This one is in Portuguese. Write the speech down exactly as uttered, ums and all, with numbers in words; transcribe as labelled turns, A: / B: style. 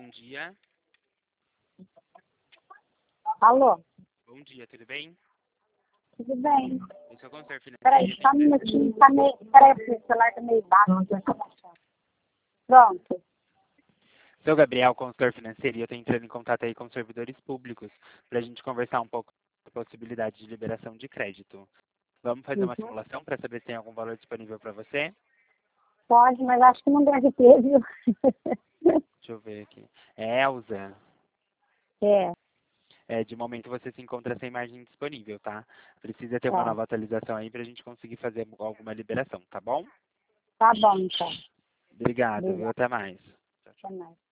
A: bom dia.
B: Alô?
A: Bom dia, tudo bem?
B: Tudo bem.
A: Eu sou consultor financeiro.
B: Peraí, só um minutinho. Tá meio... Peraí, o celular tá meio baixo. Pronto.
A: Sou Gabriel, consultor financeiro, e eu estou entrando em contato aí com servidores públicos para a gente conversar um pouco sobre a possibilidade de liberação de crédito. Vamos fazer uma
B: Uhum.
A: simulação para saber se tem algum valor disponível para você?
B: Pode, mas acho que não deve ter, viu?
A: Deixa eu ver aqui. É, Elza.
B: É,
A: É, de momento você se encontra sem margem disponível, tá? Precisa ter uma
B: tá.
A: nova atualização aí para a gente conseguir fazer alguma liberação, tá bom?
B: Tá bom, então.
A: Obrigado, viu?
B: Obrigada.
A: Até mais. Tchau, tchau.
B: Até mais.